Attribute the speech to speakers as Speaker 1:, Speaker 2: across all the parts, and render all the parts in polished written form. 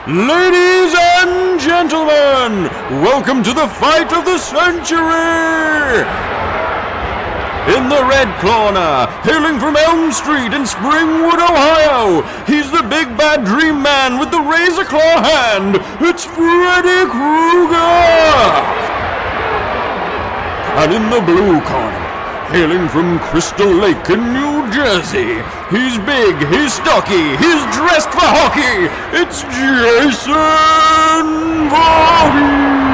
Speaker 1: Ladies and gentlemen, welcome to the fight of the century! In the red corner, hailing from Elm Street in Springwood, Ohio, he's the big bad dream man with the razor claw hand. It's Freddy Krueger! And in the blue corner, hailing from Crystal Lake in New Jersey, he's big, he's stocky, he's dressed for hockey. It's Jason Voorhees!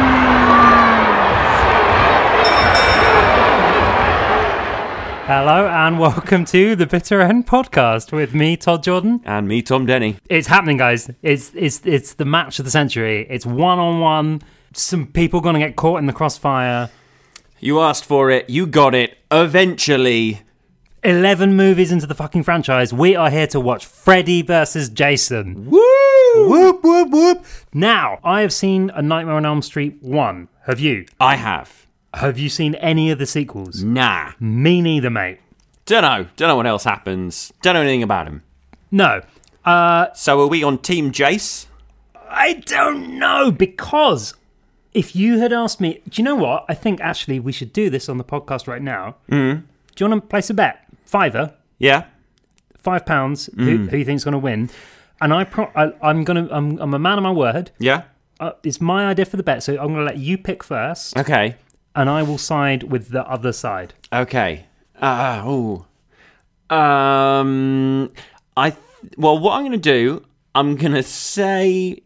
Speaker 2: Hello and welcome to the Bitter End podcast with me, Todd Jordan.
Speaker 1: And me, Tom Denny.
Speaker 2: It's happening, guys. It's the match of the century. It's one-on-one. Some people going to get caught in the crossfire.
Speaker 1: You asked for it, you got it, eventually.
Speaker 2: 11 movies into the fucking franchise. We are here to watch Freddy versus Jason.
Speaker 1: Woo!
Speaker 2: Whoop, whoop, whoop. Now, I have seen A Nightmare on Elm Street 1. Have you?
Speaker 1: I have.
Speaker 2: Have you seen any of the sequels?
Speaker 1: Nah.
Speaker 2: Me neither, mate.
Speaker 1: Don't know what else happens. Don't know anything about him.
Speaker 2: No.
Speaker 1: So are we on Team Jace?
Speaker 2: I don't know, because if you had asked me... Do you know what? I think, actually, we should do this on the podcast right now.
Speaker 1: Mm.
Speaker 2: Do you want to place a bet? $5.
Speaker 1: Yeah.
Speaker 2: £5. Who you think's going to win? And I'm a man of my word.
Speaker 1: Yeah.
Speaker 2: It's my idea for the bet, so I'm going to let you pick first.
Speaker 1: Okay.
Speaker 2: And I will side with the other side.
Speaker 1: Okay. Well, what I'm going to do, I'm going to say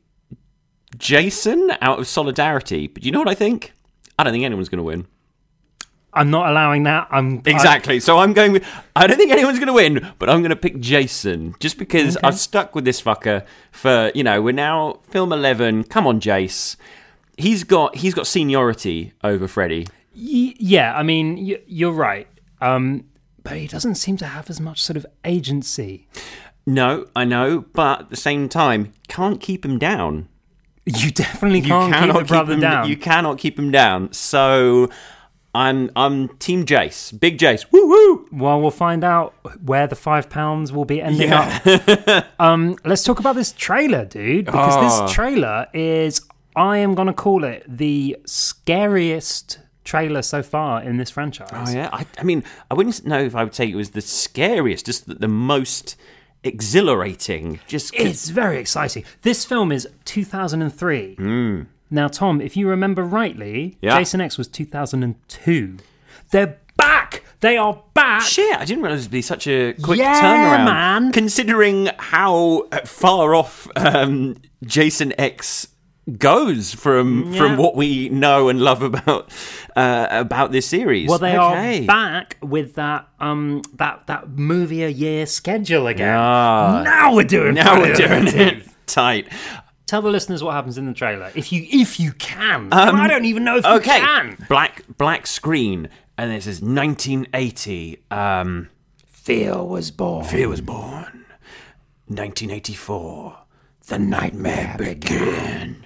Speaker 1: Jason out of solidarity. But you know what I think? I don't think anyone's going to win.
Speaker 2: I'm not allowing that.
Speaker 1: Exactly. So I'm going with... I don't think anyone's going to win, but I'm going to pick Jason. Just because I've stuck with this fucker for, we're now film 11. Come on, Jace. He's got seniority over Freddy.
Speaker 2: Yeah, I mean, you're right. But he doesn't seem to have as much sort of agency.
Speaker 1: No, I know, but at the same time, can't keep him down.
Speaker 2: You definitely can't keep a brother down.
Speaker 1: You cannot keep him down. So I'm Team Jace. Big Jace. Woo woo!
Speaker 2: Well, we'll find out where the £5 will be ending up. Let's talk about this trailer, dude. Because this trailer is... I am going to call it the scariest trailer so far in this franchise.
Speaker 1: Oh, yeah? I mean, I wouldn't know if I would say it was the scariest, just the most exhilarating.
Speaker 2: It's very exciting. This film is 2003. Now, Tom, if you remember rightly, Jason X was 2002. They're back! They are back!
Speaker 1: Shit, I didn't realise it'd be such a quick turnaround.
Speaker 2: Man.
Speaker 1: Considering how far off Jason X goes from what we know and love about this series.
Speaker 2: Well, they are back with that movie a year schedule again. Now we're doing it.
Speaker 1: Tight.
Speaker 2: Tell the listeners what happens in the trailer if you can. I don't even know if you can.
Speaker 1: Black screen, and it says 1980.
Speaker 2: Fear was born.
Speaker 1: 1984. The nightmare began.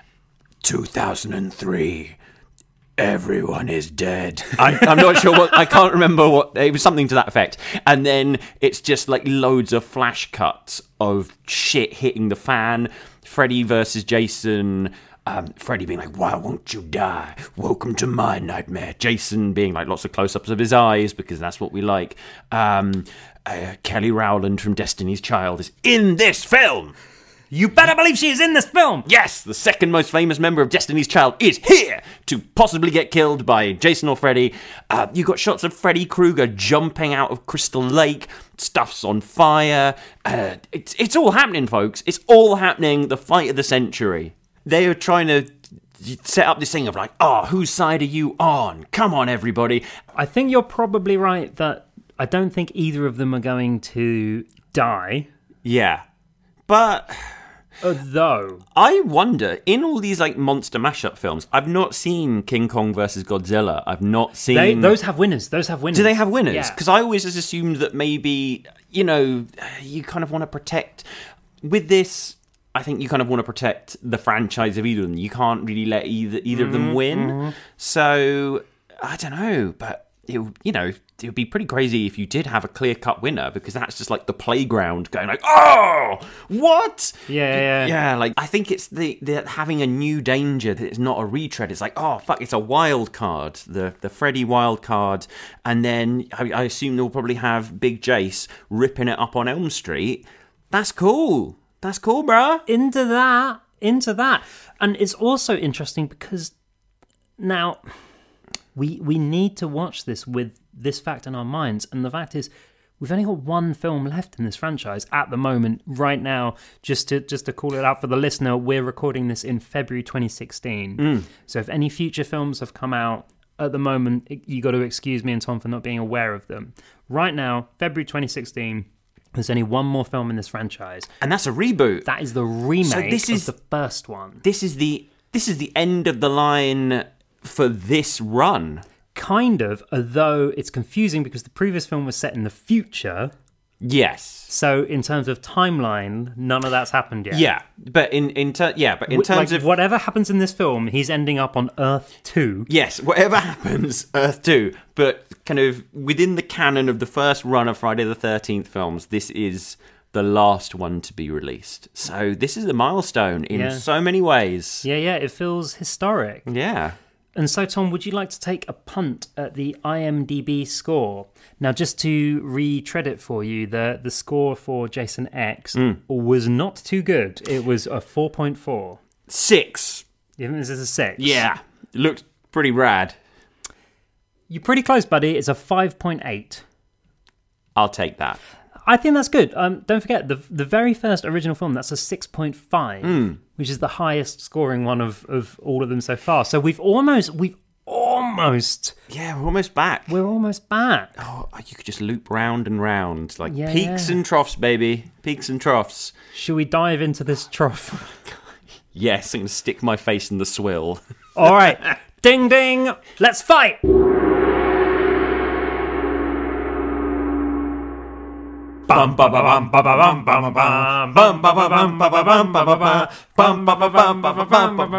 Speaker 1: 2003. Everyone is dead. I'm not sure what... I can't remember what... It was something to that effect. And then it's just like loads of flash cuts of shit hitting the fan. Freddy versus Jason. Freddy being like, why won't you die? Welcome to my nightmare. Jason being like lots of close-ups of his eyes because that's what we like. Kelly Rowland from Destiny's Child is in this film.
Speaker 2: You better believe she is in this film!
Speaker 1: Yes, the second most famous member of Destiny's Child is here to possibly get killed by Jason or Freddy. You got shots of Freddy Krueger jumping out of Crystal Lake. Stuff's on fire. It's all happening, folks. It's all happening. The fight of the century. They are trying to set up this thing of like, whose side are you on? Come on, everybody.
Speaker 2: I think you're probably right that I don't think either of them are going to die.
Speaker 1: Yeah. But...
Speaker 2: Though
Speaker 1: I wonder, in all these like monster mashup films, I've not seen King Kong versus Godzilla. I've not seen...
Speaker 2: Those have winners. Do
Speaker 1: they have winners?
Speaker 2: Yeah.
Speaker 1: Because I always just assumed that maybe, you kind of want to protect... With this, I think you kind of want to protect the franchise of either of them. You can't really let either of them win. So, I don't know, but it would be pretty crazy if you did have a clear-cut winner, because that's just like the playground going like, oh, what?
Speaker 2: Yeah.
Speaker 1: Like, I think it's the having a new danger that it's not a retread. It's like, oh fuck, it's a wild card, the Freddy wild card, and then I assume they'll probably have Big Jace ripping it up on Elm Street. That's cool. That's cool, bruh.
Speaker 2: Into that. And it's also interesting because now we need to watch this with this fact in our minds. And the fact is, we've only got one film left in this franchise at the moment, right now. Just to call it out for the listener, we're recording this in February 2016. So if any future films have come out at the moment, you got to excuse me and Tom for not being aware of them. Right now, February 2016, there's only one more film in this franchise.
Speaker 1: And that's a reboot.
Speaker 2: That is the remake of the first one.
Speaker 1: This is the end of the line for this run.
Speaker 2: Kind of, although it's confusing because the previous film was set in the future.
Speaker 1: Yes.
Speaker 2: So in terms of timeline, none of that's happened yet.
Speaker 1: Yeah, but in terms of
Speaker 2: whatever happens in this film, he's ending up on Earth 2.
Speaker 1: Yes, whatever happens, Earth 2. But kind of within the canon of the first run of Friday the 13th films, this is the last one to be released. So this is a milestone in so many ways.
Speaker 2: Yeah, it feels historic.
Speaker 1: Yeah.
Speaker 2: And so, Tom, would you like to take a punt at the IMDb score? Now, just to retread it for you, the score for Jason X was not too good. It was a 4.4.
Speaker 1: 6.
Speaker 2: You think this is a 6?
Speaker 1: Yeah. It looked pretty rad.
Speaker 2: You're pretty close, buddy. It's a 5.8.
Speaker 1: I'll take that.
Speaker 2: I think that's good. Don't forget, the very first original film, that's a 6.5, which is the highest scoring one of all of them so far. So we've almost...
Speaker 1: Yeah, we're almost back.
Speaker 2: We're almost back.
Speaker 1: Oh, you could just loop round and round. Like peaks and troughs, baby. Peaks and troughs.
Speaker 2: Should we dive into this trough?
Speaker 1: Yes, I'm going to stick my face in the swill.
Speaker 2: All right. Ding, ding. Let's fight.
Speaker 1: Bum ba ba bum ba ba bum ba ba bum bum ba ba bum ba ba bum ba ba ba bum ba ba bum ba ba bum ba ba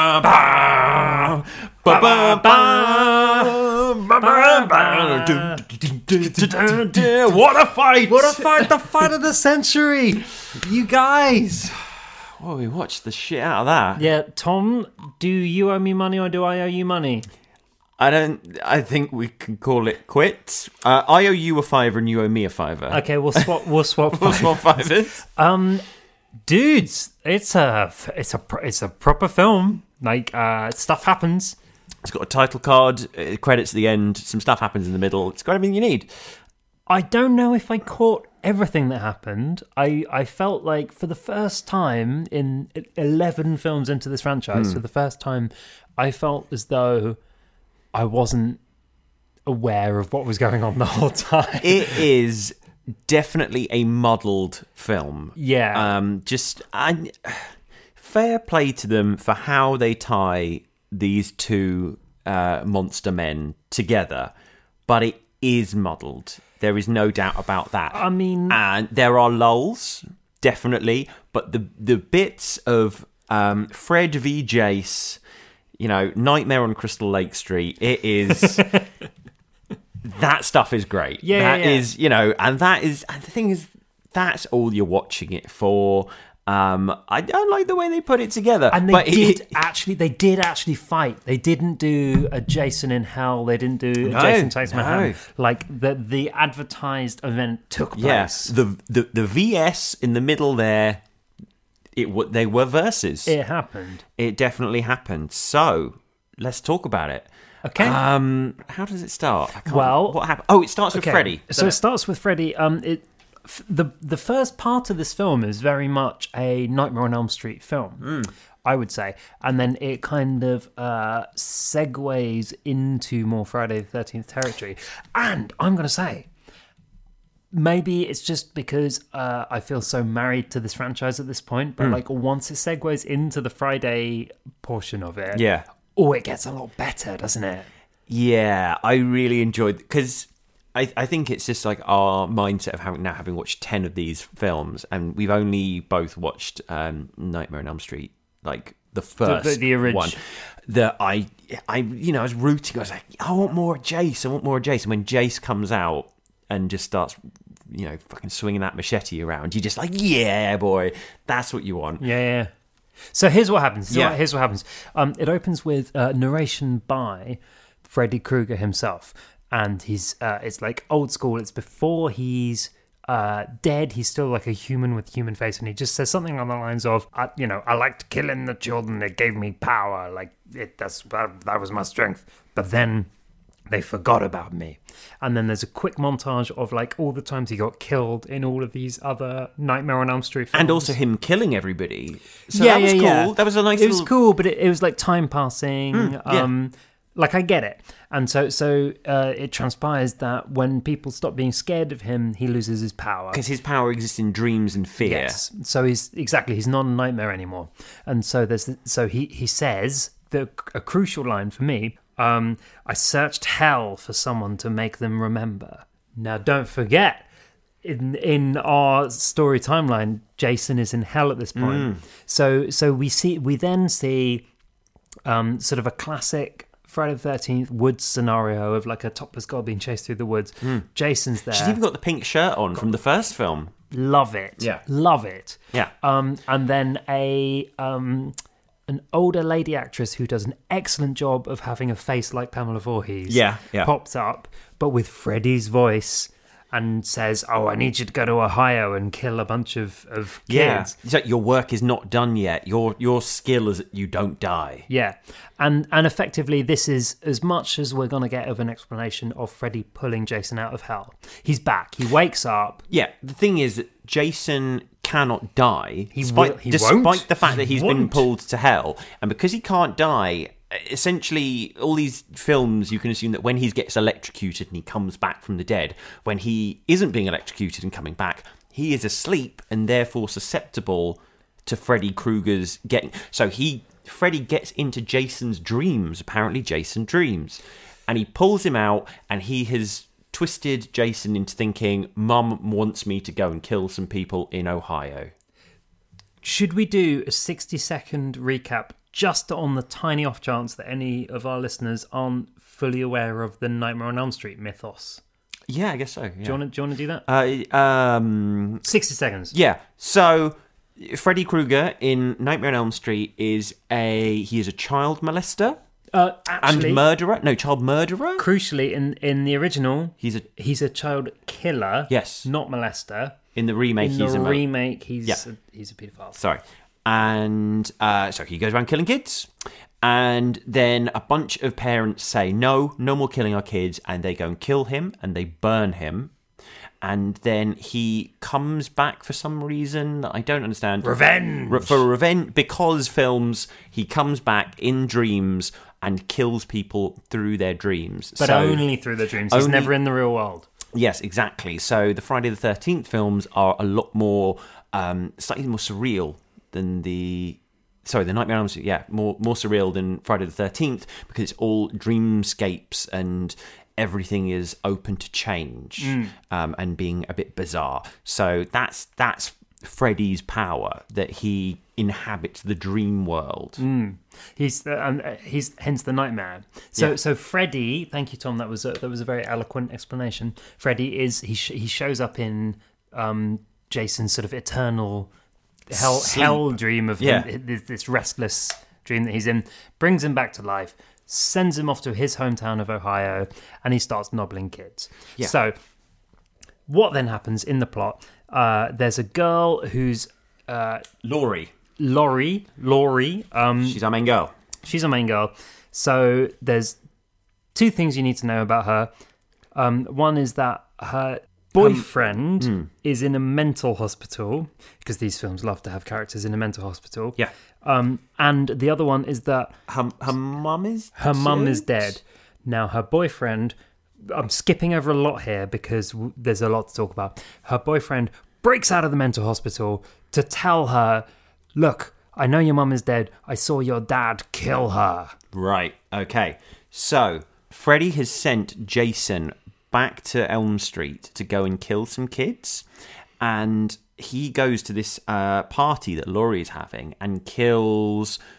Speaker 1: ba. What a fight!
Speaker 2: What a fight! The fight of the century! You guys!
Speaker 1: Well, we watched the shit out of that.
Speaker 2: Yeah, Tom, do you owe me money or do I owe you money?
Speaker 1: I think we can call it quits. I owe you a $5 and you owe me a $5.
Speaker 2: Okay, we'll swap. We'll swap.
Speaker 1: We'll swap $5.
Speaker 2: Dudes, it's a proper film. Like stuff happens.
Speaker 1: It's got a title card, credits at the end. Some stuff happens in the middle. It's got everything you need.
Speaker 2: I don't know if I caught everything that happened. I felt like for the first time in 11 films into this franchise, for the first time, I felt as though I wasn't aware of what was going on the whole time.
Speaker 1: It is definitely a muddled film.
Speaker 2: Yeah.
Speaker 1: Fair play to them for how they tie these two monster men together, but it is muddled. There is no doubt about that.
Speaker 2: I mean,
Speaker 1: and there are lulls, definitely, but the bits of Fred v. Jace, Nightmare on Crystal Lake Street, it is... that stuff is great.
Speaker 2: Yeah,
Speaker 1: is, and the thing is, that's all you're watching it for. I don't like the way they put it together.
Speaker 2: And they did actually fight. They didn't do a Jason in Hell. They didn't do a Jason Takes Manhattan. Like the advertised event took place.
Speaker 1: Yeah, the VS in the middle there. They were verses.
Speaker 2: It happened.
Speaker 1: It definitely happened. So let's talk about it.
Speaker 2: Okay.
Speaker 1: How does it start? What happened? Oh, it starts with Freddy.
Speaker 2: So it starts with Freddy. The first part of this film is very much a Nightmare on Elm Street film, I would say, and then it kind of segues into more Friday the 13th territory. And I'm going to say, maybe it's just because I feel so married to this franchise at this point, but like once it segues into the Friday portion of it, it gets a lot better, doesn't it? Yeah,
Speaker 1: I really enjoyed it because I think it's just like our mindset of having watched 10 of these films, and we've only both watched Nightmare on Elm Street like the first
Speaker 2: the original
Speaker 1: one. That I was rooting. I was like, I want more Jace. I want more Jace. And when Jace comes out and just starts, fucking swinging that machete around, you're just like, yeah, boy, that's what you want.
Speaker 2: Yeah. So here's what happens.
Speaker 1: Yeah.
Speaker 2: Here's what happens. It opens with narration by Freddy Krueger himself, and it's like old school. It's before he's dead. He's still like a human with human face, and he just says something on the lines of, I liked killing the children. It gave me power. That was my strength. But then they forgot about me. And then there's a quick montage of like all the times he got killed in all of these other Nightmare on Elm Street films.
Speaker 1: And also him killing everybody. So that was cool. Yeah. That was a nice
Speaker 2: It was cool, but it was like time passing.
Speaker 1: Yeah.
Speaker 2: Like, I get it. And so it transpires that when people stop being scared of him, he loses his power.
Speaker 1: Because his power exists in dreams and fear.
Speaker 2: Yes. So he's not a nightmare anymore. And so he says a crucial line for me. I searched hell for someone to make them remember. Now, don't forget, in our story timeline, Jason is in hell at this point. So we then see sort of a classic Friday the 13th woods scenario of like a topless girl being chased through the woods. Jason's there.
Speaker 1: She's even got the pink shirt on from the first film.
Speaker 2: Love it.
Speaker 1: Yeah.
Speaker 2: Love it.
Speaker 1: Yeah.
Speaker 2: And then an older lady actress who does an excellent job of having a face like Pamela Voorhees pops up, but with Freddy's voice, and says, "Oh, I need you to go to Ohio and kill a bunch of kids."
Speaker 1: Yeah, it's like, your work is not done yet. Your skill is that you don't die.
Speaker 2: Yeah, and effectively, this is as much as we're going to get of an explanation of Freddy pulling Jason out of hell. He's back. He wakes up.
Speaker 1: Yeah, the thing is that Jason cannot die,
Speaker 2: despite
Speaker 1: the fact that he's been pulled to hell, and because he can't die. Essentially, all these films, you can assume that when he gets electrocuted and he comes back from the dead, when he isn't being electrocuted and coming back, he is asleep and therefore susceptible to Freddy Krueger's getting. So Freddy gets into Jason's dreams. Apparently, Jason dreams, and he pulls him out, and he has twisted Jason into thinking, "Mum wants me to go and kill some people in Ohio."
Speaker 2: Should we do a 60-second recap? Just on the tiny off chance that any of our listeners aren't fully aware of the Nightmare on Elm Street mythos.
Speaker 1: Yeah, I guess so. Yeah.
Speaker 2: Do you want to do that? 60 seconds.
Speaker 1: Yeah. So Freddy Krueger in Nightmare on Elm Street is a child molester and murderer. No, child murderer.
Speaker 2: Crucially, in the original,
Speaker 1: he's
Speaker 2: a child killer.
Speaker 1: Yes,
Speaker 2: not molester.
Speaker 1: In the remake,
Speaker 2: he's a paedophile.
Speaker 1: Sorry. And so he goes around killing kids. And then a bunch of parents say, no more killing our kids. And they go and kill him and they burn him. And then he comes back for some reason that I don't understand.
Speaker 2: Revenge!
Speaker 1: For revenge. Because films, he comes back in dreams and kills people through their dreams.
Speaker 2: But only through their dreams. He's never in the real world.
Speaker 1: Yes, exactly. So the Friday the 13th films are a lot more, slightly more surreal than the Nightmare on Elm Street, more surreal than Friday the 13th, because it's all dreamscapes and everything is open to change and being a bit bizarre. So that's Freddy's power, that he inhabits the dream world.
Speaker 2: He's hence the nightmare. So Freddy, thank you, Tom. That was a very eloquent explanation. Freddy he shows up in Jason's sort of eternal hell dream of this restless dream that he's in, brings him back to life, sends him off to his hometown of Ohio, and he starts nobbling kids. Yeah. So what then happens in the plot? There's a girl who's
Speaker 1: Laurie.
Speaker 2: She's
Speaker 1: our main girl.
Speaker 2: So there's two things you need to know about her. One is that her boyfriend is in a mental hospital, because these films love to have characters in a mental hospital.
Speaker 1: Yeah.
Speaker 2: And the other one is that
Speaker 1: her mum is
Speaker 2: dead. Now her boyfriend, I'm skipping over a lot here because there's a lot to talk about. Her boyfriend breaks out of the mental hospital to tell her, "Look, I know your mum is dead. I saw your dad kill her."
Speaker 1: Right. Okay. So Freddy has sent Jason back to Elm Street to go and kill some kids, and he goes to this party that Laurie is having and kills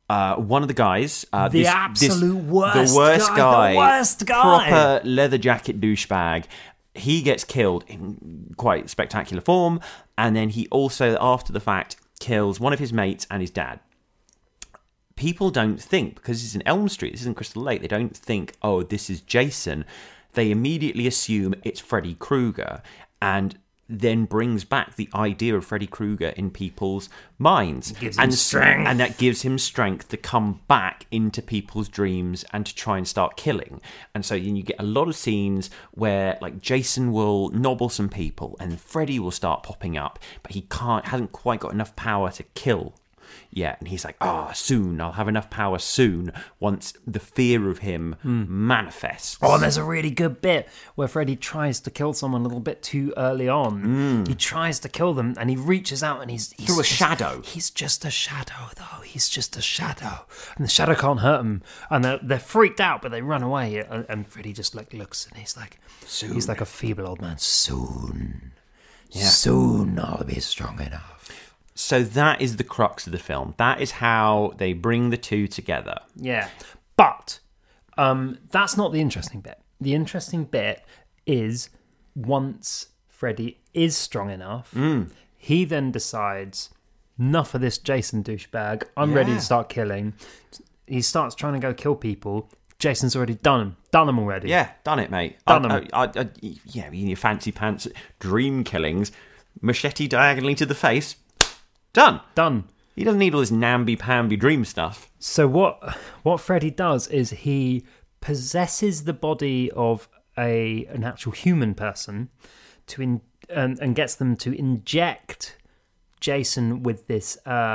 Speaker 1: one of the guys,
Speaker 2: The worst
Speaker 1: guy,
Speaker 2: the worst guy,
Speaker 1: proper leather jacket douchebag. He gets killed in quite spectacular form, and then he also, after the fact, kills one of his mates and his dad. People don't think, because it's in Elm Street, this isn't Crystal Lake, they don't think, oh, this is Jason. They immediately assume it's Freddy Krueger, and then brings back the idea of Freddy Krueger in people's minds.
Speaker 2: Gives him strength.
Speaker 1: And that gives him strength to come back into people's dreams and to try and start killing. And so you get a lot of scenes where like Jason will nobble some people and Freddy will start popping up, but he hasn't quite got enough power to kill yet. And he's like, soon, I'll have enough power soon, once the fear of him manifests.
Speaker 2: Oh, and there's a really good bit where Freddy tries to kill someone a little bit too early on. He tries to kill them, and he reaches out, and he's
Speaker 1: through a shadow.
Speaker 2: He's just a shadow, though. He's just a shadow. And the shadow can't hurt him. And they're freaked out, but they run away. And Freddy just like looks, and he's like, soon. He's like a feeble old man. Soon. Yeah. Soon I'll be strong enough.
Speaker 1: So that is the crux of the film. That is how they bring the two together.
Speaker 2: Yeah. But that's not the interesting bit. The interesting bit is once Freddy is strong enough, he then decides, enough of this Jason douchebag. I'm ready to start killing. He starts trying to go kill people. Jason's already done him. Done him already.
Speaker 1: Yeah, done it, mate.
Speaker 2: Done him.
Speaker 1: In your fancy pants dream killings, machete diagonally to the face. Done. He doesn't need all this namby-pamby dream stuff.
Speaker 2: So what Freddy does is he possesses the body of an actual human person and gets them to inject Jason with this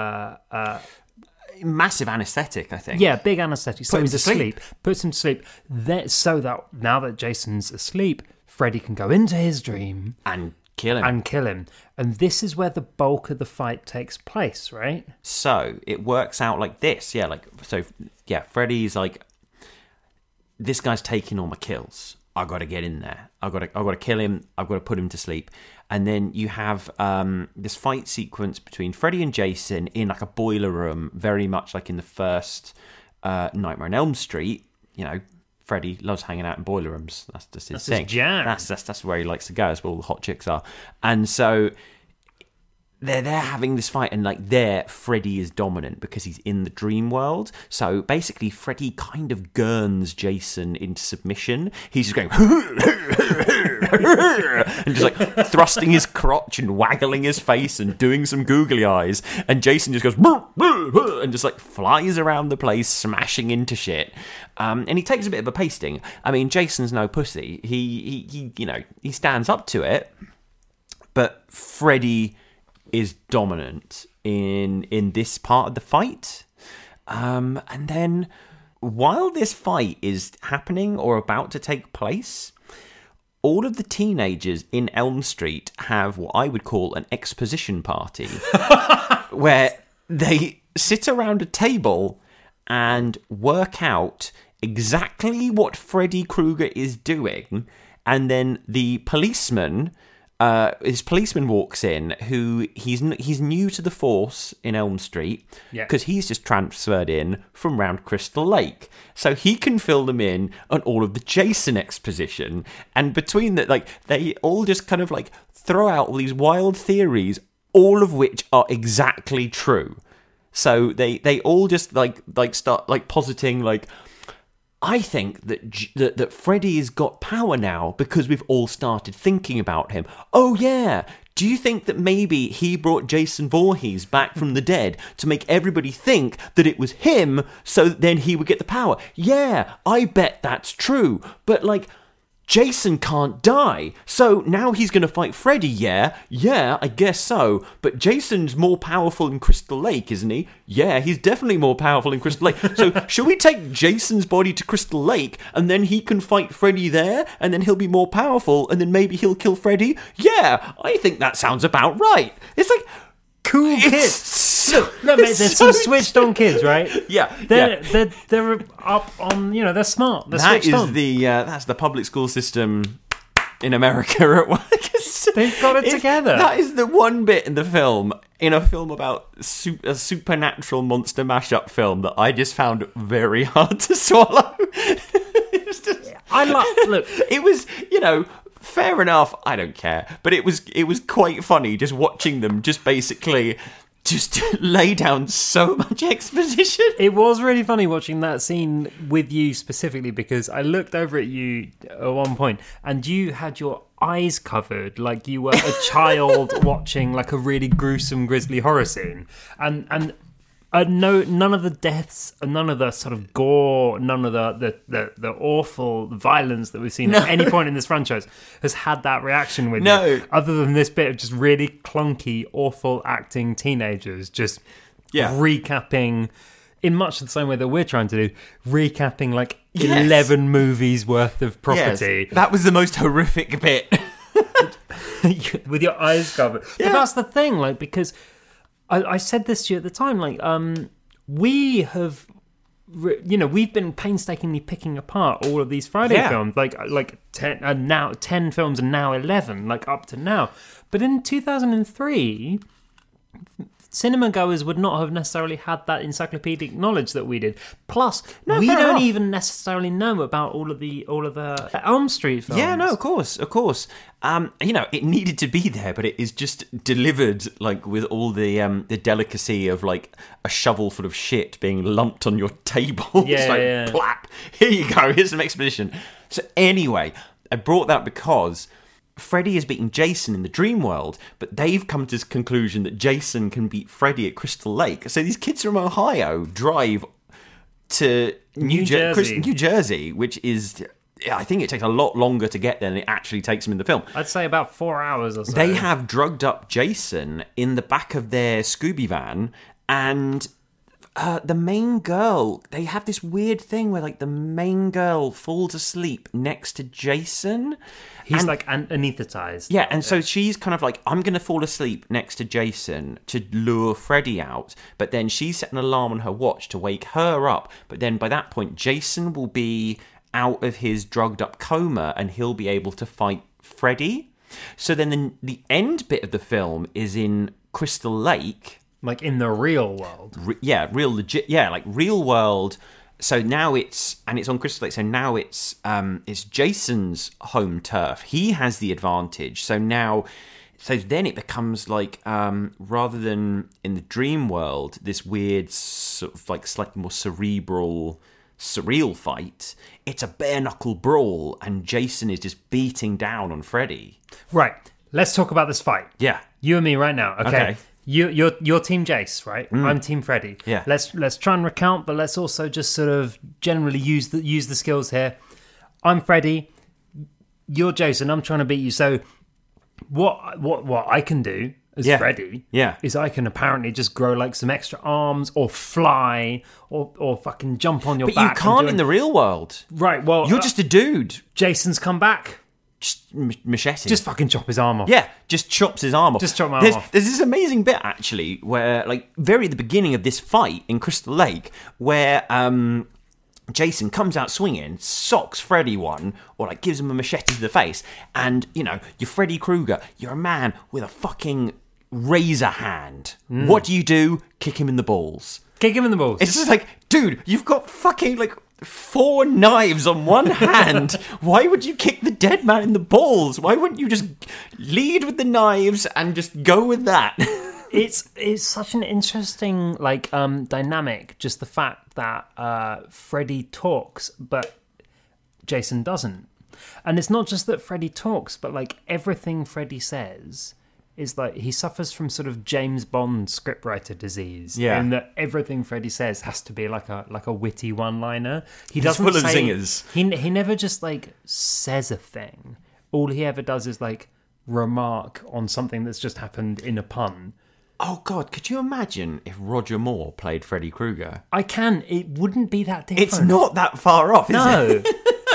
Speaker 1: massive anesthetic, I think.
Speaker 2: Yeah, big anesthetic. So he's asleep. Puts him to sleep. So that now that Jason's asleep, Freddy can go into his dream
Speaker 1: and kill him.
Speaker 2: And this is where the bulk of the fight takes place, right?
Speaker 1: So it works out like this. Freddy's like, this guy's taking all my kills. I got to get in there. I got to kill him. I've got to put him to sleep. And then you have this fight sequence between Freddy and Jason in like a boiler room, very much like in the first Nightmare on Elm Street. You know, Freddy loves hanging out in boiler rooms. That's just his thing.
Speaker 2: His jam.
Speaker 1: That's where he likes to go. That's where all the hot chicks are. And so they're having this fight, and like Freddy is dominant because he's in the dream world. So basically, Freddy kind of gurns Jason into submission. He's just going and just like thrusting his crotch and waggling his face and doing some googly eyes. And Jason just goes and just like flies around the place, smashing into shit. And he takes a bit of a pasting. I mean, Jason's no pussy. He stands up to it, but Freddy is dominant in this part of the fight. And then while this fight is happening or about to take place, all of the teenagers in Elm Street have what I would call an exposition party where they sit around a table and work out exactly what Freddy Krueger is doing. And then the policeman... his policeman walks in, who he's new to the force in Elm Street because he's just transferred in from round Crystal Lake, so he can fill them in on all of the Jason exposition. And between that, like, they all just kind of like throw out all these wild theories, all of which are exactly true. So they all just like start like positing like, I think that Freddy has got power now because we've all started thinking about him. Oh, yeah. Do you think that maybe he brought Jason Voorhees back from the dead to make everybody think that it was him so then he would get the power? Yeah, I bet that's true. But, like, Jason can't die, so now he's going to fight Freddy, yeah, I guess so. But Jason's more powerful in Crystal Lake, isn't he? Yeah, he's definitely more powerful in Crystal Lake. So should we take Jason's body to Crystal Lake, and then he can fight Freddy there, and then he'll be more powerful, and then maybe he'll kill Freddy? Yeah, I think that sounds about right. It's like...
Speaker 2: cool kids. No, mate, there's some switched on kids, right?
Speaker 1: Yeah,
Speaker 2: they're up on. They're smart. They're switched on.
Speaker 1: That's the public school system in America at work.
Speaker 2: They've got it together.
Speaker 1: That is the one bit in the film in a film about a supernatural monster mashup film that I just found very hard to swallow.
Speaker 2: Look.
Speaker 1: It was, fair enough. I don't care, but it was quite funny just watching them just basically just lay down so much exposition.
Speaker 2: It was really funny watching that scene with you specifically, because I looked over at you at one point and you had your eyes covered like you were a child watching like a really gruesome, grisly horror scene. And no, none of the deaths, none of the sort of gore, none of the awful violence that we've seen at any point in this franchise has had that reaction with you. Other than this bit of just really clunky, awful acting teenagers just recapping, in much the same way that we're trying to do, recapping like 11 movies worth of property.
Speaker 1: Yes, that was the most horrific bit.
Speaker 2: With your eyes covered. Yeah. But that's the thing, like, because I said this to you at the time, like, we have, we've been painstakingly picking apart all of these Friday films, like 10 films and now 11, like up to now. But in 2003, cinema goers would not have necessarily had that encyclopedic knowledge that we did. Plus, we don't even necessarily know about all of the Elm Street films.
Speaker 1: Yeah, no, of course. It needed to be there, but it is just delivered like with all the delicacy of like a shovel full of shit being lumped on your table.
Speaker 2: Yeah,
Speaker 1: plap. Here you go. Here's some exposition. So anyway, I brought that because Freddy has beaten Jason in the dream world, but they've come to this conclusion that Jason can beat Freddy at Crystal Lake. So these kids from Ohio drive to New Jersey, which is, I think it takes a lot longer to get there than it actually takes them in the film.
Speaker 2: I'd say about 4 hours or so.
Speaker 1: They have drugged up Jason in the back of their Scooby van, and the main girl, they have this weird thing where like the main girl falls asleep next to Jason.
Speaker 2: He's like anesthetized.
Speaker 1: Yeah, and so she's kind of like, I'm going to fall asleep next to Jason to lure Freddy out. But then she set an alarm on her watch to wake her up. But then by that point, Jason will be out of his drugged up coma and he'll be able to fight Freddy. So then the end bit of the film is in Crystal Lake.
Speaker 2: Like in the real world.
Speaker 1: Real legit. Yeah, like real world. So now it's on Crystal Lake. So now it's Jason's home turf. He has the advantage. So then it becomes like rather than in the dream world, this weird sort of like slightly more surreal fight. It's a bare knuckle brawl, and Jason is just beating down on Freddy.
Speaker 2: Right. Let's talk about this fight.
Speaker 1: Yeah.
Speaker 2: You and me right now. Okay. You're Team Jace, right? I'm Team Freddy.
Speaker 1: Yeah.
Speaker 2: Let's try and recount, but let's also just sort of generally use the skills here. I'm Freddy. You're Jason. I'm trying to beat you. So what I can do as Freddy is I can apparently just grow like some extra arms or fly or fucking jump on your back.
Speaker 1: But you can't in the real world.
Speaker 2: Right. Well,
Speaker 1: you're just a dude.
Speaker 2: Jason's come back.
Speaker 1: Just machete.
Speaker 2: Just fucking chop his arm off.
Speaker 1: Yeah, just chops his arm off.
Speaker 2: Just chop my arm off.
Speaker 1: There's this amazing bit, actually, where, like, very at the beginning of this fight in Crystal Lake, where Jason comes out swinging, socks Freddy one, or, like, gives him a machete to the face, and, you're Freddy Krueger. You're a man with a fucking razor hand. What do? Kick him in the balls.
Speaker 2: Kick him in the balls.
Speaker 1: It's just like, dude, you've got fucking, like, 4 knives on one hand. Why would you kick the dead man in the balls? Why wouldn't you just lead with the knives and just go with that?
Speaker 2: It's such an interesting dynamic. Just the fact that Freddy talks, but Jason doesn't. And it's not just that Freddy talks, but like everything Freddy says is like he suffers from sort of James Bond scriptwriter disease.
Speaker 1: Yeah.
Speaker 2: And that everything Freddy says has to be like a witty one-liner.
Speaker 1: He's full of zingers.
Speaker 2: He never just like says a thing. All he ever does is like remark on something that's just happened in a pun.
Speaker 1: Oh God, could you imagine if Roger Moore played Freddy Krueger?
Speaker 2: I can. It wouldn't be that different.
Speaker 1: It's not that far off, is it?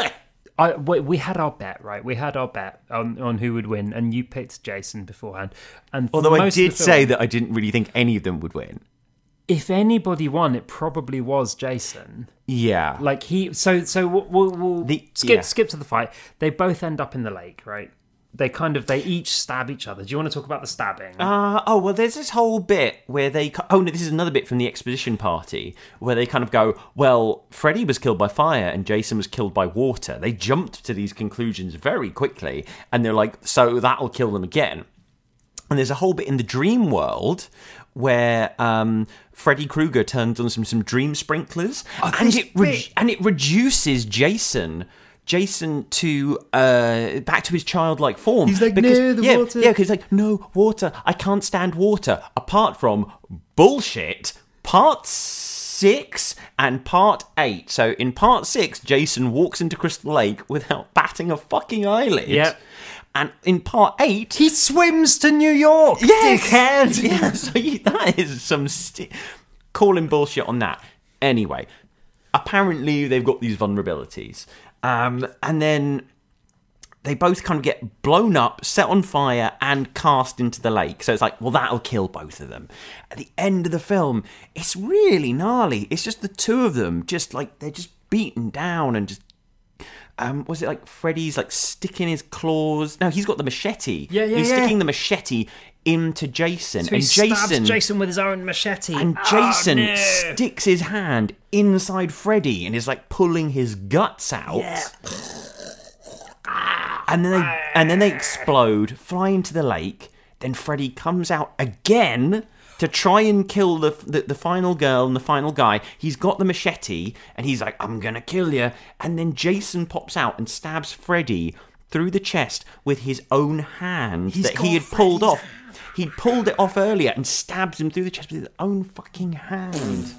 Speaker 2: We had our bet, right? We had our bet on who would win, and you picked Jason beforehand. And
Speaker 1: although I did say that I didn't really think any of them would win.
Speaker 2: If anybody won, it probably was Jason.
Speaker 1: Yeah.
Speaker 2: Like he. So we'll skip to the fight. They both end up in the lake, right? they each stab each other. Do you want to talk about the stabbing?
Speaker 1: Well, there's this whole bit where they... Oh, no, this is another bit from the exposition party where they kind of go, well, Freddy was killed by fire and Jason was killed by water. They jumped to these conclusions very quickly, and they're like, so that'll kill them again. And there's a whole bit in the dream world where Freddy Krueger turns on some dream sprinklers, and it reduces Jason to back to his childlike form.
Speaker 2: He's like, no, the water.
Speaker 1: Yeah, because he's like, no, water. I can't stand water. Apart from bullshit, part 6 and part 8. So in part 6, Jason walks into Crystal Lake without batting a fucking eyelid.
Speaker 2: Yep.
Speaker 1: And in part 8...
Speaker 2: He swims to New York, dickhead!
Speaker 1: Yeah, so that is some... calling bullshit on that. Anyway, apparently they've got these vulnerabilities. And then they both kind of get blown up, set on fire, and cast into the lake. So it's like, well, that'll kill both of them. At the end of the film, it's really gnarly. It's just the two of them, just like, they're just beaten down and just... was it like Freddy's like sticking his claws? No, he's got the machete. He's sticking the machete into Jason.
Speaker 2: So he stabs Jason with his own machete.
Speaker 1: And Jason sticks his hand inside Freddy and is like pulling his guts out.
Speaker 2: Yeah.
Speaker 1: And then they explode, fly into the lake. Then Freddy comes out again to try and kill the final girl and the final guy. He's got the machete, and he's like, I'm gonna kill you. And then Jason pops out and stabs Freddy through the chest with his own hand that he had pulled off. He'd pulled it off earlier and stabs him through the chest with his own fucking hand.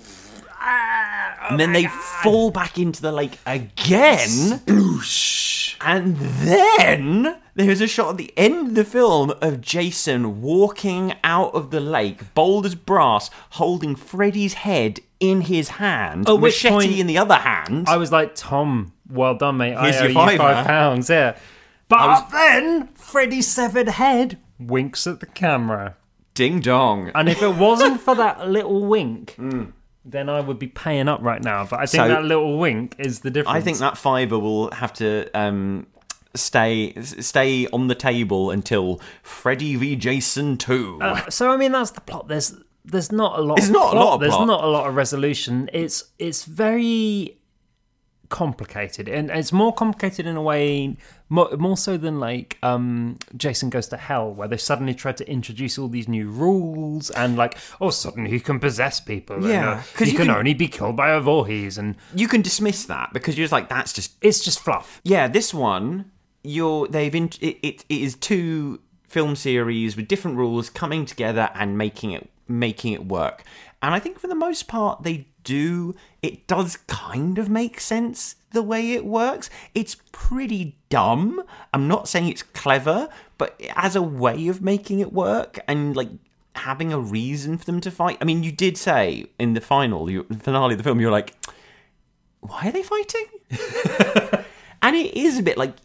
Speaker 1: And then they fall back into the lake again. Sploosh. And then there's a shot at the end of the film of Jason walking out of the lake, bold as brass, holding Freddy's head in his hand, machete in the other hand.
Speaker 2: I was like, Tom, well done, mate.
Speaker 1: Here's
Speaker 2: I owe
Speaker 1: your
Speaker 2: you £5, yeah. But then Freddy's severed head winks at the camera.
Speaker 1: Ding dong.
Speaker 2: And if it wasn't for that little wink... then I would be paying up right now. But I think that little wink is the difference.
Speaker 1: I think that fiver will have to stay on the table until Freddy v Jason 2.
Speaker 2: So I mean, that's the plot. There's not a lot.
Speaker 1: There's not a lot of plot.
Speaker 2: There's not a lot of resolution. It's very complicated, and it's more complicated in a way more so than like Jason Goes to Hell, where they suddenly tried to introduce all these new rules and like, suddenly he can possess people.
Speaker 1: Yeah,
Speaker 2: because he can only be killed by a Voorhees, and
Speaker 1: you can dismiss that because you're just like,
Speaker 2: it's just fluff.
Speaker 1: Yeah, this one it is 2 film series with different rules coming together and making it work. And I think for the most part it does kind of make sense the way it works. It's pretty dumb. I'm not saying it's clever, but as a way of making it work and like having a reason for them to fight. I mean, you did say in the finale of the film, you're like, why are they fighting? And it is a bit like,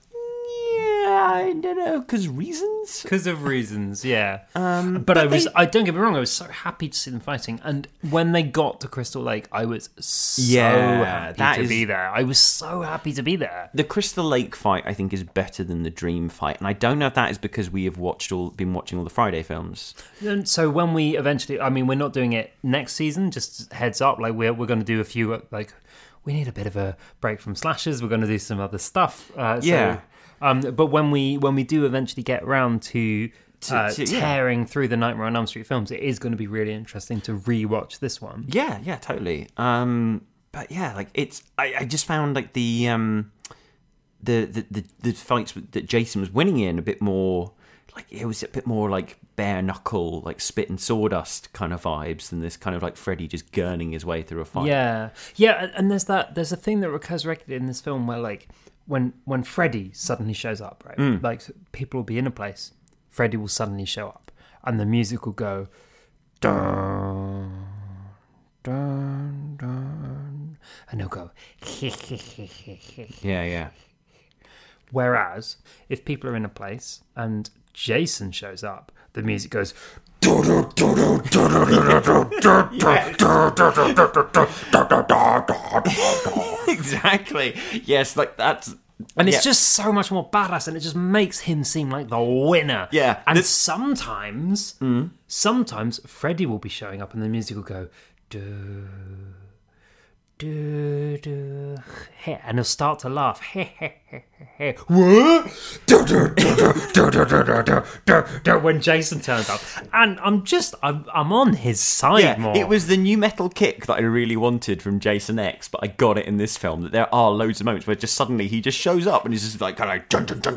Speaker 1: I don't know, because reasons?
Speaker 2: Because of reasons, yeah. But I don't get me wrong, I was so happy to see them fighting. And when they got to Crystal Lake, I was so happy to be there. I was so happy to be there.
Speaker 1: The Crystal Lake fight, I think, is better than the Dream fight. And I don't know if that is because we have been watching all the Friday films.
Speaker 2: And so when we eventually, I mean, we're not doing it next season, just heads up. Like, we're going to do a few, like, we need a bit of a break from slashers. We're going to do some other stuff. But when we do eventually get around to tearing through the Nightmare on Elm Street films, it is going to be really interesting to rewatch this one.
Speaker 1: Yeah, totally. But yeah, like I just found like the fights that Jason was winning in a bit more. Like it was a bit more like bare knuckle, like spit and sawdust kind of vibes than this kind of like Freddy just gurning his way through a fight.
Speaker 2: Yeah, and there's a thing that recurs regularly in this film where like when Freddy suddenly shows up, right? Like people will be in a place, Freddy will suddenly show up, and the music will go dun dun dun, and he'll go
Speaker 1: yeah.
Speaker 2: Whereas if people are in a place and Jason shows up, the music goes
Speaker 1: exactly. Yes, like that's
Speaker 2: And it's just so much more badass, and it just makes him seem like the winner.
Speaker 1: Yeah.
Speaker 2: And sometimes Freddy will be showing up and the music will go, do, do, do, and he'll start to laugh. What? When Jason turns up. And I'm on his side more.
Speaker 1: It was the new metal kick that I really wanted from Jason X, but I got it in this film. That there are loads of moments where just suddenly he just shows up and he's just like, and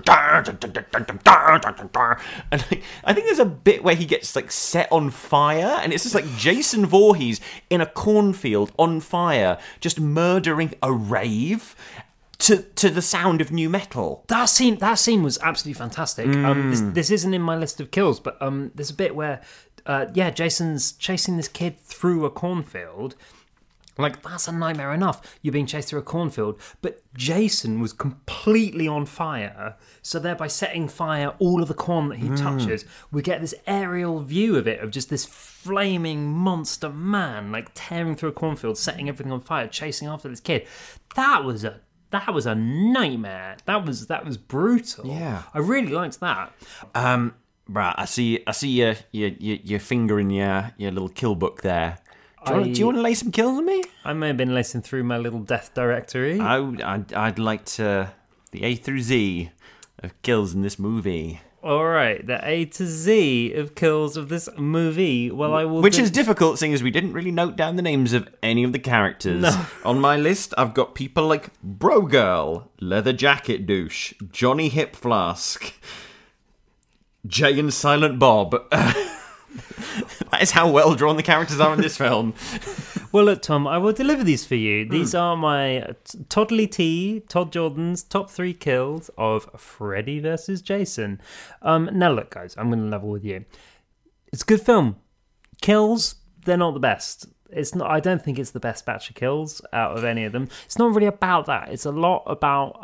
Speaker 1: I think there's a bit where he gets like set on fire, and it's just like Jason Voorhees in a cornfield on fire, just murdering a rave. To the sound of new metal.
Speaker 2: That scene was absolutely fantastic. This isn't in my list of kills, but there's a bit where, Jason's chasing this kid through a cornfield. Like, that's a nightmare enough. You're being chased through a cornfield, but Jason was completely on fire. So thereby setting fire all of the corn that he touches, we get this aerial view of it, of just this flaming monster man, like tearing through a cornfield, setting everything on fire, chasing after this kid. That was a nightmare. That was brutal.
Speaker 1: Yeah,
Speaker 2: I really liked that.
Speaker 1: Right, I see your finger in your little kill book there. Do you want to lay some kills on me?
Speaker 2: I may have been listening through my little death directory.
Speaker 1: I'd like the A through Z of kills in this movie.
Speaker 2: All right, the A to Z of kills of this movie. Well, I will.
Speaker 1: Which is difficult, seeing as we didn't really note down the names of any of the characters.
Speaker 2: No.
Speaker 1: On my list, I've got people like Bro Girl, Leather Jacket Douche, Johnny Hip Flask, Jay and Silent Bob. That is how well drawn the characters are in this film.
Speaker 2: Well, look, Tom, I will deliver these for you. These are my Todd Jordan's top 3 kills of Freddy versus Jason. Now, look, guys, I'm going to level with you. It's a good film. Kills, they're not the best. It's not. I don't think it's the best batch of kills out of any of them. It's not really about that. It's a lot about,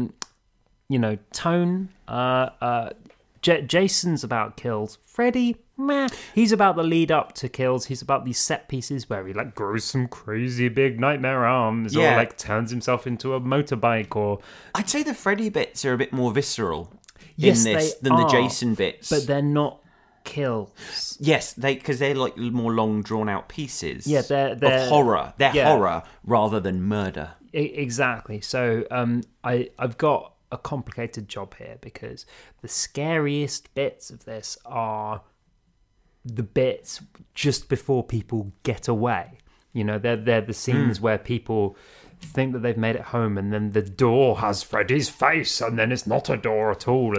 Speaker 2: tone. Jason's about kills. Freddy, meh. He's about the lead up to kills. He's about these set pieces where he like grows some crazy big nightmare arms, or like turns himself into a motorbike. Or
Speaker 1: I'd say the Freddy bits are a bit more visceral
Speaker 2: yes,
Speaker 1: in this than the Jason bits,
Speaker 2: but they're not kills.
Speaker 1: Yes, because they're like more long drawn out pieces.
Speaker 2: Yeah, they're
Speaker 1: of horror. They're horror rather than murder.
Speaker 2: Exactly. So I've got a complicated job here, because the scariest bits of this are the bits just before people get away. They're the scenes where people think that they've made it home, and then the door has Freddy's face, and then it's not a door at all.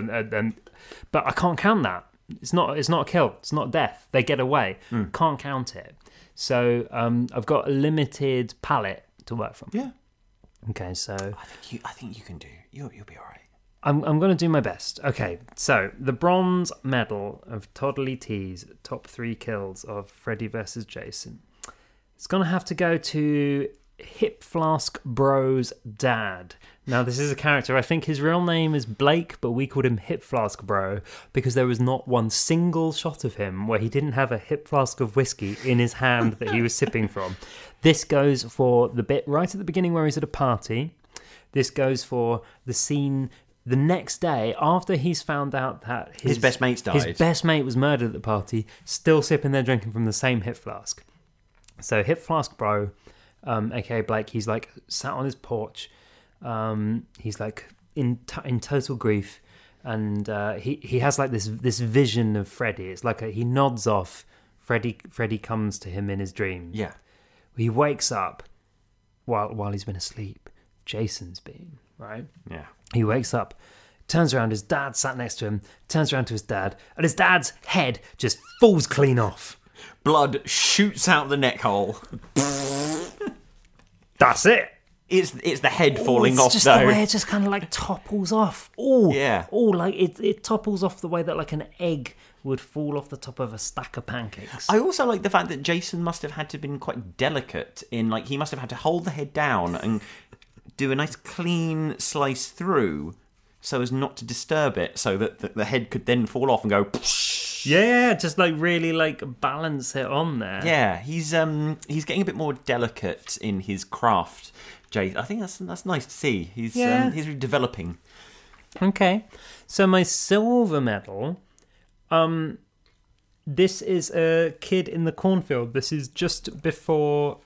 Speaker 2: But I can't count that. It's not a kill. It's not death. They get away. Can't count it. So I've got a limited palette to work from.
Speaker 1: Yeah.
Speaker 2: Okay, so
Speaker 1: I think you can do. You'll be all right.
Speaker 2: I'm going to do my best. Okay, so the bronze medal of Toddly T's top 3 kills of Freddy vs. Jason. It's going to have to go to Hip Flask Bro's dad. Now, this is a character. I think his real name is Blake, but we called him Hip Flask Bro because there was not one single shot of him where he didn't have a hip flask of whiskey in his hand that he was sipping from. This goes for the bit right at the beginning where he's at a party. This goes for the scene the next day after he's found out that
Speaker 1: his best mate's died.
Speaker 2: His best mate was murdered at the party, still sipping there drinking from the same hip flask. So Hip Flask Bro, aka Blake, he's like sat on his porch. He's like in total grief, and he has like this vision of Freddy. It's like he nods off. Freddy comes to him in his dreams.
Speaker 1: Yeah,
Speaker 2: he wakes up while he's been asleep. Jason's been right.
Speaker 1: Yeah,
Speaker 2: he wakes up, turns around. His dad sat next to him. Turns around to his dad, and his dad's head just falls clean off.
Speaker 1: Blood shoots out the neck hole.
Speaker 2: That's it.
Speaker 1: It's the head falling off,
Speaker 2: just
Speaker 1: though.
Speaker 2: The way it just kind of like topples off. Oh,
Speaker 1: yeah.
Speaker 2: Oh, like it topples off the way that like an egg would fall off the top of a stack of pancakes.
Speaker 1: I also like the fact that Jason must have had to have been quite delicate in, like, he must have had to hold the head down and do a nice clean slice through so as not to disturb it, so that the head could then fall off and go.
Speaker 2: Yeah, just like really like balance it on there.
Speaker 1: Yeah, he's getting a bit more delicate in his craft. Jay, I think that's nice to see. He's really developing.
Speaker 2: Okay, so my silver medal, this is a kid in the cornfield. This is just before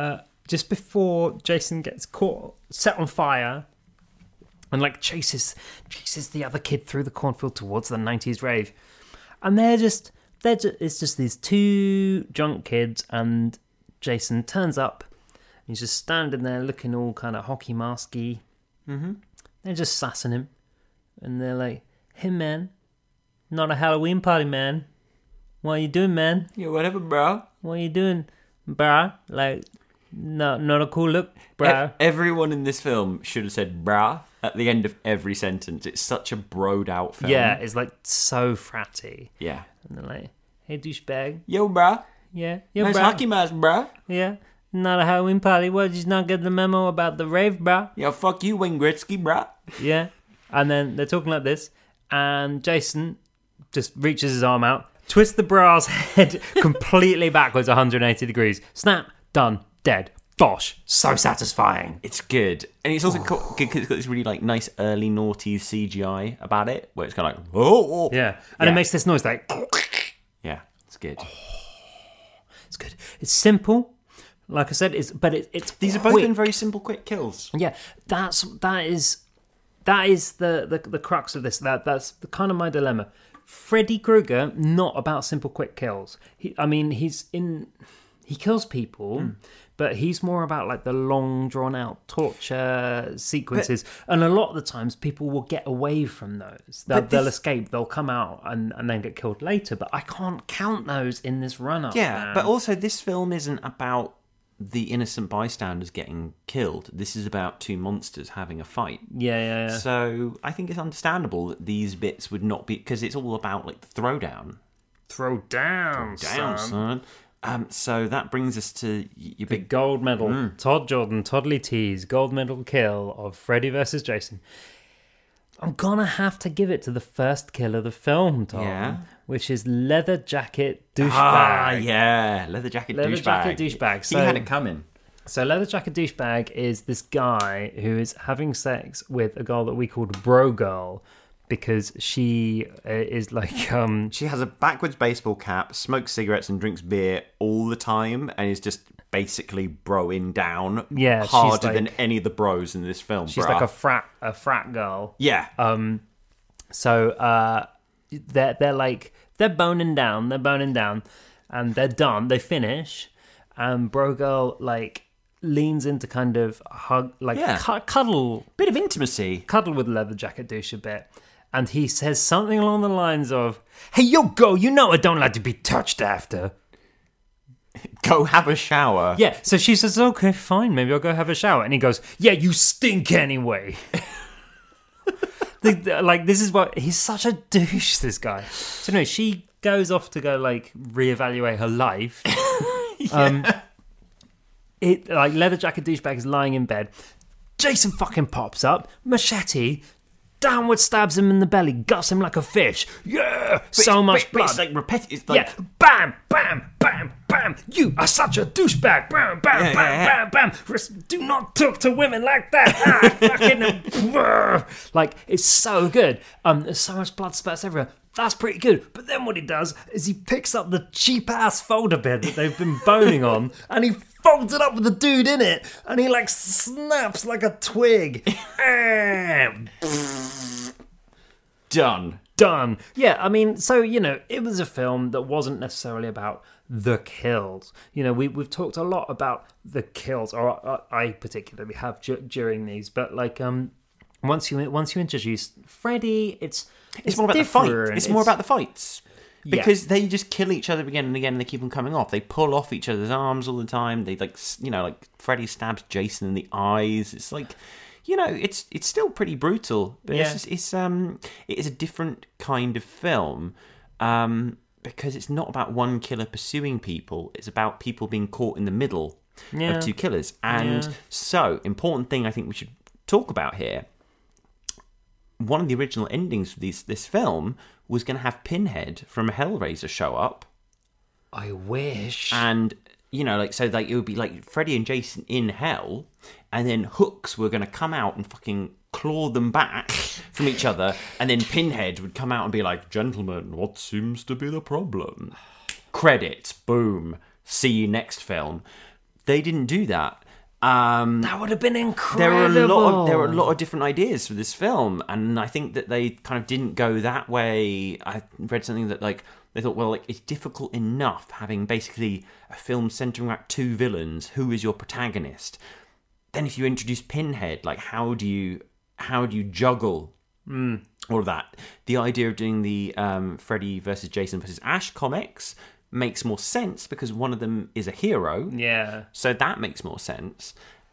Speaker 2: Jason gets caught, set on fire, and like chases the other kid through the cornfield towards the 90s rave. And it's just these two drunk kids, and Jason turns up. He's just standing there looking all kind of hockey masky. Mm-hmm. They're just sassing him. And they're like, "Hey, man, not a Halloween party, man. What are you doing, man?
Speaker 1: Yeah, whatever, bro.
Speaker 2: What are you doing, brah? Like, not a cool look, brah."
Speaker 1: Everyone in this film should have said "brah" at the end of every sentence. It's such a broed out film.
Speaker 2: Yeah, it's like so fratty.
Speaker 1: Yeah.
Speaker 2: And they're like, "Hey, douchebag.
Speaker 1: Yo, brah.
Speaker 2: Yeah, yo,
Speaker 1: Nice
Speaker 2: brah.
Speaker 1: hockey mask, brah.
Speaker 2: Yeah, not a Halloween party. What, did you not get the memo about the rave, brah?
Speaker 1: Yeah, fuck you, Wayne Gretzky, brah."
Speaker 2: Yeah." And then they're talking like this, and Jason just reaches his arm out, twists the bra's head completely backwards 180 degrees. Snap, done, dead. Bosh. So satisfying.
Speaker 1: It's good. And it's also good because it's got this really like nice early naughty CGI about it, where it's kind of like, oh.
Speaker 2: Yeah. And it makes this noise like...
Speaker 1: Yeah, it's good.
Speaker 2: It's good. It's simple. Like I said, it's
Speaker 1: These are both been very simple, quick kills.
Speaker 2: Yeah, that is the crux of this. That's the kind of my dilemma. Freddy Krueger, not about simple, quick kills. He kills people, but he's more about like the long, drawn out torture sequences. And a lot of the times, people will get away from those. They'll escape. They'll come out and then get killed later. But I can't count those in this run-up.
Speaker 1: Yeah,
Speaker 2: man.
Speaker 1: but also this film isn't about the innocent bystanders getting killed. This is about two monsters having a fight.
Speaker 2: Yeah.
Speaker 1: So I think it's understandable that these bits would not be, because it's all about like the throwdown.
Speaker 2: Throw down, son.
Speaker 1: So that brings us to your
Speaker 2: The
Speaker 1: big
Speaker 2: gold medal. Todd Jordan, Toddly T's gold medal kill of Freddy versus Jason. I'm gonna have to give it to the first kill of the film, Tom.
Speaker 1: Yeah.
Speaker 2: Which is Leather Jacket Douchebag.
Speaker 1: Ah, yeah, Leather Jacket Douchebag.
Speaker 2: So,
Speaker 1: he had it coming.
Speaker 2: So Leather Jacket Douchebag is this guy who is having sex with a girl that we called Bro Girl, because she is like
Speaker 1: She has a backwards baseball cap, smokes cigarettes and drinks beer all the time, and is just basically broing down harder
Speaker 2: like,
Speaker 1: than any of the bros in this film.
Speaker 2: She's like a frat girl.
Speaker 1: Yeah.
Speaker 2: So they're boning down, and they're done. They finish, and Bro Girl like leans into kind of hug, like cuddle,
Speaker 1: bit of intimacy,
Speaker 2: cuddle with Leather Jacket Douche a bit. And he says something along the lines of, "Hey, yo, go, you know I don't like to be touched after.
Speaker 1: Go have a shower."
Speaker 2: Yeah, so she says, "Okay, fine, maybe I'll go have a shower." And he goes, "Yeah, you stink anyway." Like, this is what... He's such a douche, this guy. So, no, she goes off to go, like, reevaluate her life. Leather Jacket Douchebag is lying in bed. Jason fucking pops up, machete... downward stabs him in the belly, guts him like a fish. Yeah, so much blood.
Speaker 1: It's like repetitive. It's like
Speaker 2: bam, bam, bam, bam. You are such a douchebag. Bam, bam, bam, bam. Do not talk to women like that. Fucking, like, it's so good. There's so much blood spurts everywhere. That's pretty good. But then what he does is he picks up the cheap ass folder bed that they've been boning on, and he folds it up with the dude in it, and he like snaps like a twig. Done. Yeah, I mean, so, you know, it was a film that wasn't necessarily about the kills. You know, we've talked a lot about the kills, or I particularly have during these, but like once you introduce Freddy, it's
Speaker 1: more about the fight. It's more about the fights. Because they just kill each other again and again, and they keep on coming off. They pull off each other's arms all the time. They like Freddy stabs Jason in the eyes. It's like, you know, it's still pretty brutal, but it is a different kind of film because it's not about one killer pursuing people. It's about people being caught in the middle of two killers. And so, important thing I think we should talk about here. one of the original endings for this film was going to have Pinhead from Hellraiser show up.
Speaker 2: I wish.
Speaker 1: And, it would be like Freddy and Jason in hell, and then hooks were going to come out and fucking claw them back from each other, and then Pinhead would come out and be like, "Gentlemen, what seems to be the problem?" Credits, boom. See you next film. They didn't do that.
Speaker 2: That would have been incredible.
Speaker 1: There were a lot of different ideas for this film, and I think that they kind of didn't go that way. I read something that they thought, well, it's difficult enough having basically a film centering around two villains. Who is your protagonist? Then if you introduce Pinhead, how do you juggle all of that? The idea of doing the Freddy versus Jason versus Ash comics makes more sense because one of them is a hero.
Speaker 2: Yeah.
Speaker 1: So that makes more sense.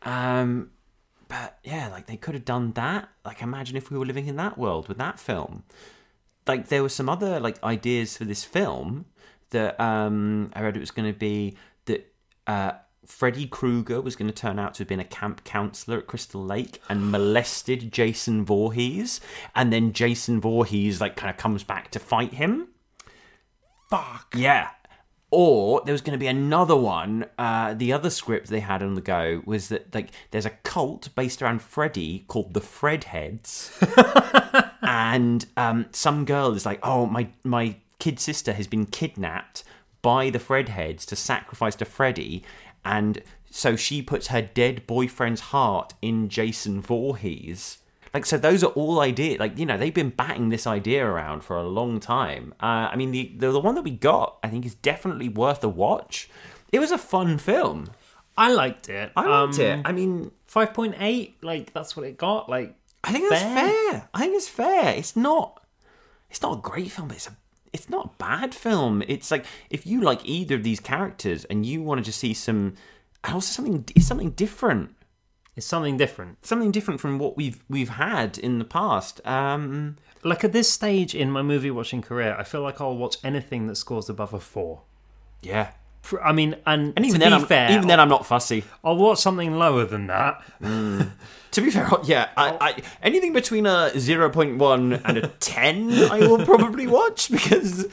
Speaker 1: But yeah, they could have done that. Imagine if we were living in that world with that film. There were some other ideas for this film that I read it was going to be that Freddy Krueger was going to turn out to have been a camp counselor at Crystal Lake and molested Jason Voorhees, and then Jason Voorhees kind of comes back to fight him.
Speaker 2: Fuck.
Speaker 1: Yeah. Or there was going to be another one. The other script they had on the go was that there's a cult based around Freddy called the Fredheads, and some girl is like, "Oh, my kid sister has been kidnapped by the Fredheads to sacrifice to Freddy," and so she puts her dead boyfriend's heart in Jason Voorhees. So those are all ideas. They've been batting this idea around for a long time. I mean, the one that we got, I think, is definitely worth a watch. It was a fun film.
Speaker 2: I liked it.
Speaker 1: I liked it. I mean,
Speaker 2: 5.8. That's what it got.
Speaker 1: I think that's fair. I think it's fair. It's not a great film, but it's not a bad film. It's if you like either of these characters and you want to just see it's something different.
Speaker 2: It's something different.
Speaker 1: Something different from what we've had in the past.
Speaker 2: At this stage in my movie watching career, I feel like I'll watch anything that scores above a 4.
Speaker 1: Yeah.
Speaker 2: I mean, and
Speaker 1: even
Speaker 2: to
Speaker 1: then,
Speaker 2: be fair,
Speaker 1: even then, I'm not fussy.
Speaker 2: I'll watch something lower than that.
Speaker 1: To be fair, yeah, I anything between a 0.1 and a 10, I will probably watch because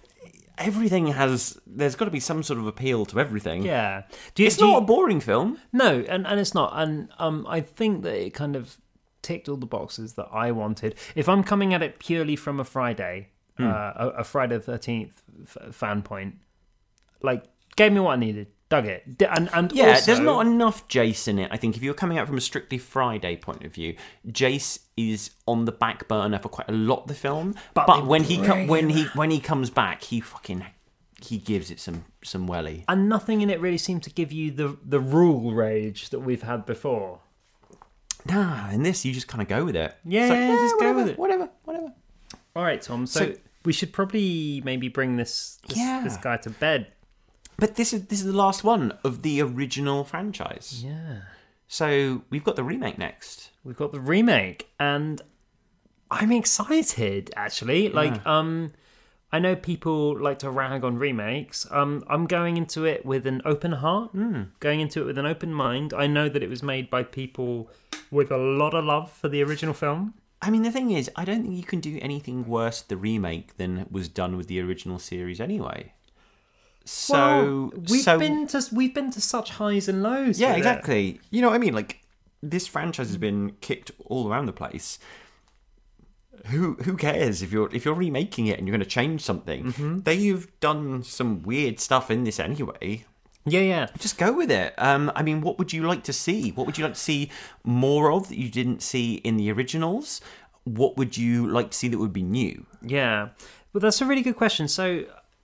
Speaker 1: there's got to be some sort of appeal to everything.
Speaker 2: Yeah.
Speaker 1: It's not a boring film.
Speaker 2: No, and it's not. And I think that it kind of ticked all the boxes that I wanted. If I'm coming at it purely from a Friday, a Friday the 13th fan point, gave me what I needed. Dug it. And
Speaker 1: yeah,
Speaker 2: also,
Speaker 1: there's not enough Jace in it. I think if you're coming out from a strictly Friday point of view, Jace is on the back burner for quite a lot of the film. But when he comes back, he gives it some welly.
Speaker 2: And nothing in it really seemed to give you the rule rage that we've had before.
Speaker 1: Nah, in this you just kind of go with it.
Speaker 2: Yeah, just go with it.
Speaker 1: Whatever.
Speaker 2: All right, Tom. So we should probably maybe bring this guy to bed.
Speaker 1: But this is the last one of the original franchise.
Speaker 2: Yeah.
Speaker 1: So we've got the remake next.
Speaker 2: We've got the remake, and I'm excited, actually. I know people like to rag on remakes. I'm going into it with an open heart, going into it with an open mind. I know that it was made by people with a lot of love for the original film.
Speaker 1: I mean, the thing is, I don't think you can do anything worse with the remake than was done with the original series anyway. So
Speaker 2: we've been to such highs and lows.
Speaker 1: Yeah, exactly. You know what I mean? This franchise has been kicked all around the place. Who cares if you're remaking it and you're going to change something? Mm-hmm. They've done some weird stuff in this anyway.
Speaker 2: Yeah.
Speaker 1: Just go with it. I mean, what would you like to see? What would you like to see more of that you didn't see in the originals? What would you like to see that would be new?
Speaker 2: Yeah, well, that's a really good question. So,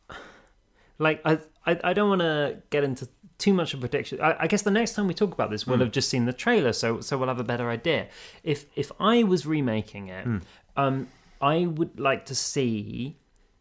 Speaker 2: I don't want to get into too much of prediction. I guess the next time we talk about this, we'll have just seen the trailer, so we'll have a better idea. If I was remaking it, I would like to see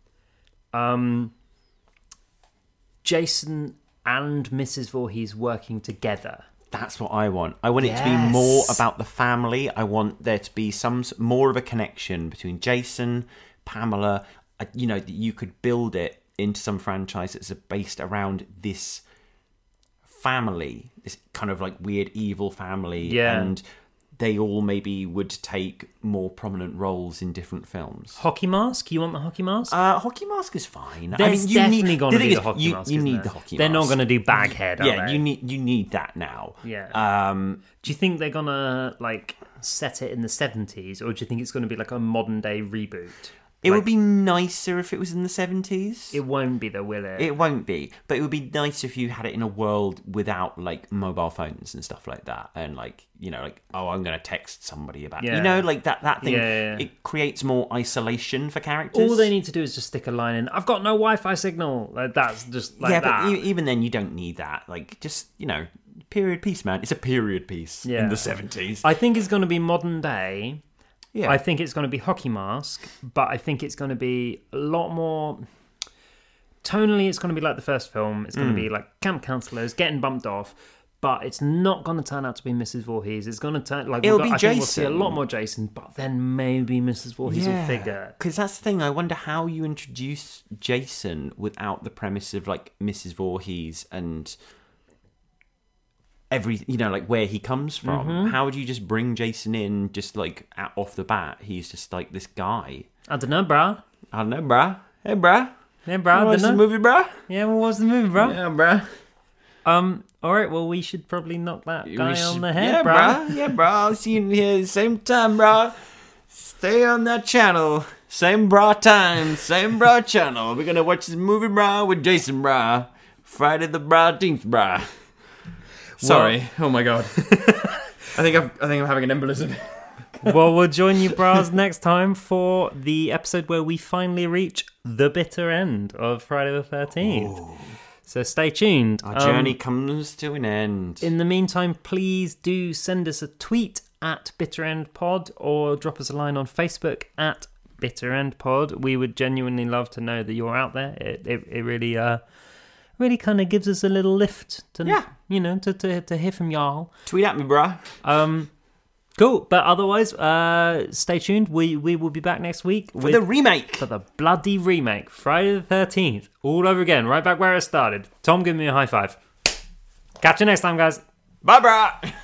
Speaker 2: Jason and Mrs. Voorhees working together.
Speaker 1: That's what I want. I want it to be more about the family. I want there to be more of a connection between Jason, Pamela. That you could build it into some franchise that's based around this family, this kind of weird evil family, and they all maybe would take more prominent roles in different films.
Speaker 2: Hockey mask? You want the hockey mask?
Speaker 1: Hockey mask is fine.
Speaker 2: There's definitely going to be the hockey mask.
Speaker 1: You need the hockey mask.
Speaker 2: They're not going to do Baghead, are they?
Speaker 1: you need that now.
Speaker 2: Yeah. Do you think they're going to like set it in the 70s, or do you think it's going to be like a modern day reboot?
Speaker 1: It would be nicer if it was in the 70s.
Speaker 2: It won't be though, will it?
Speaker 1: It won't be. But it would be nice if you had it in a world without, like, mobile phones and stuff like that. And, like, you know, like, oh, I'm going to text somebody about it. You know, like, that thing.
Speaker 2: Yeah.
Speaker 1: It creates more isolation for characters.
Speaker 2: All they need to do is just stick a line in, I've got no Wi-Fi signal. Like, that's just like that.
Speaker 1: Yeah, but even then, you don't need that. Like, just, you know, period piece, man. It's a period piece in the 70s.
Speaker 2: I think it's going to be modern day.
Speaker 1: Yeah.
Speaker 2: I think it's going to be Hockey Mask, but I think it's going to be a lot more... Tonally, it's going to be like the first film. It's going to be like camp counselors getting bumped off, but it's not going to turn out to be Mrs. Voorhees. It's going to turn... like
Speaker 1: It'll be
Speaker 2: I
Speaker 1: Jason.
Speaker 2: think we'll see a lot more Jason, but then maybe Mrs. Voorhees will figure.
Speaker 1: Because that's the thing. I wonder how you introduce Jason without the premise of, like, Mrs. Voorhees and... you know, like where he comes from. How would you just bring Jason in just like off the bat? He's just like this guy.
Speaker 2: I don't know, bruh.
Speaker 1: I don't know, bruh. Hey, bruh.
Speaker 2: Yeah, bruh.
Speaker 1: What's the movie, bruh?
Speaker 2: Yeah, what was the movie, bruh?
Speaker 1: Yeah, bruh.
Speaker 2: All right, well, we should probably knock that guy on the head, bruh.
Speaker 1: Bruh. Yeah, bruh. I'll see you here same time, bruh. Stay on that channel. Same bruh time. Same bruh channel. We're gonna watch this movie, bruh, with Jason, bruh. Friday the 13th, bruh. Sorry. Oh my god. I think I'm having an embolism.
Speaker 2: Well, we'll join you, bras, next time for the episode where we finally reach the bitter end of Friday the 13th. Ooh. So stay tuned.
Speaker 1: Our journey comes to an end.
Speaker 2: In the meantime, please do send us a tweet at BitterEndPod or drop us a line on Facebook at BitterEndPod. We would genuinely love to know that you're out there. It really kind of gives us a little lift to to hear from y'all.
Speaker 1: Tweet at me, bruh.
Speaker 2: Cool. But otherwise, stay tuned. We will be back next week
Speaker 1: for the remake.
Speaker 2: For the bloody remake. Friday the 13th. All over again. Right back where it started. Tom, give me a high five. Catch you next time, guys.
Speaker 1: Bye, bruh.